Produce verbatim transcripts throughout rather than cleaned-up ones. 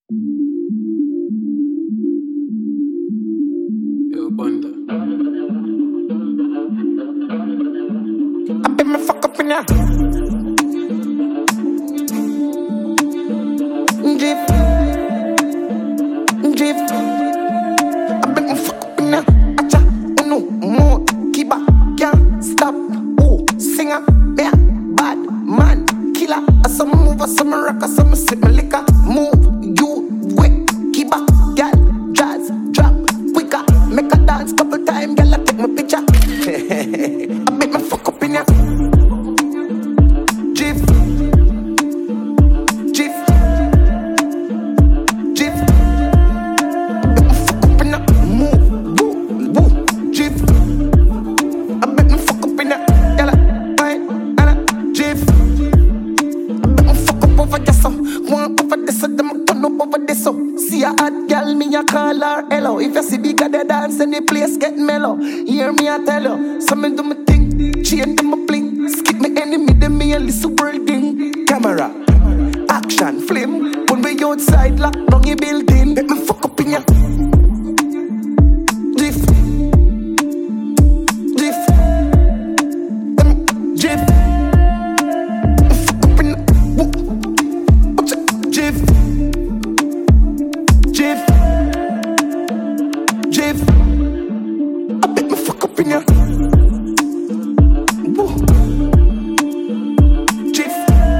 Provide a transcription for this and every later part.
Yo, Bunda. I bet me fuck up in ya. Drip, drip. I bet me fuck up in ya. Acha, uno, more, kiba, can't stop. Oh, singer, bear, bad man, killer. I some move, I some rock, I some sip my liquor. Move, you, wet, kiba, gal, jazz, drop, quicker. Make a dance couple time, gal, I take my picture. I bet me fuck up in ya. Jif, Jif, Jif. Bet me fuck up in ya. Move, woo, woo, Jif. I bet me fuck up in ya. Yalla, fine, Anna, Jif. I bet me fuck up over this so. One over this so, them a turn up over this so. See a hot girl, me a call her hello. If you see bigger the dance and the place get mellow, hear me I tell you. So me do me thing, chain do my bling. Skip me enemy, them me a little world thing. Camera, action, flame. When we outside, lock down your building. Bet me fuck up in ya. Drift, drift, them drift. Me fuck up in ya. Woo, watch it, drift, drift, drift. I bet me fuck up in ya. Woo. Jif,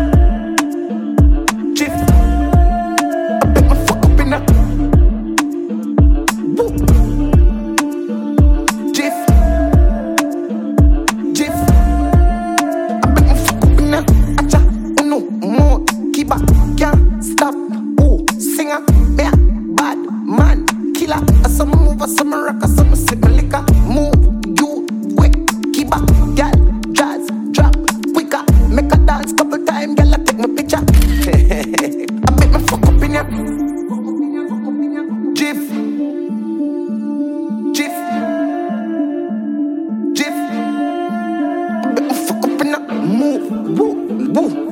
Jif. I bet me fuck up in ya. Woo. Jif, Jif. I bet me fuck up in ya. Acha, uno, more, kiba, can't stop. Oh, singer, bear, bad man, killer. I some move, I some rock, I some sip my liquor. Move, you, wet, kiba, gal, jazz, drop, quicker. Make a dance couple time, gal, I take my picture. I bet me fuck up in ya. Jif, Jif, Jif. I bet me fuck up in ya. Move, woo, woo.